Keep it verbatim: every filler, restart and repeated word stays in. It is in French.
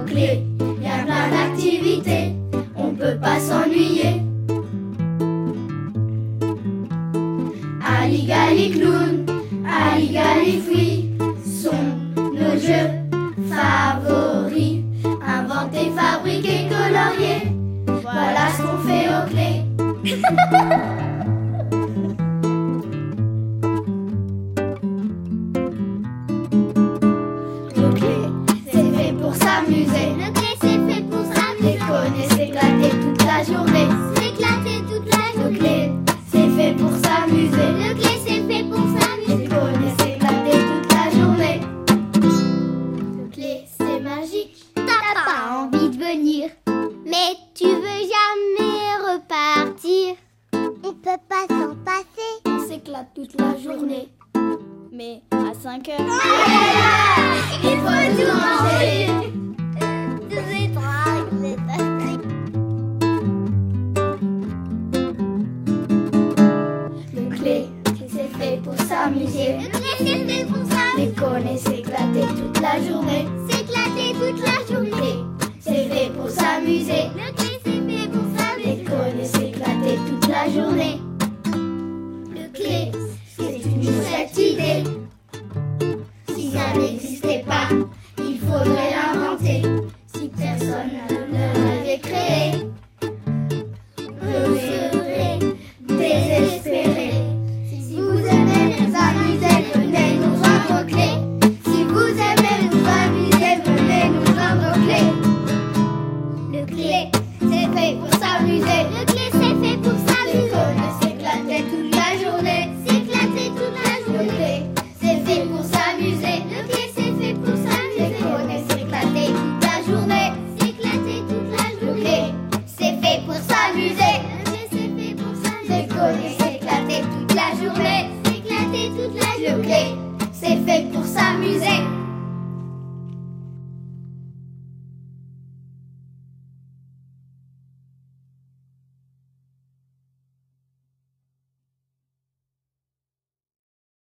clés, y a plein d'activités, on peut pas s'ennuyer. Ali-gali clown, Ali-gali fruits sont nos jeux favoris. Inventer, fabriquer, colorier, voilà ce qu'on fait aux clés. Nos clés, c'est fait pour s'amuser.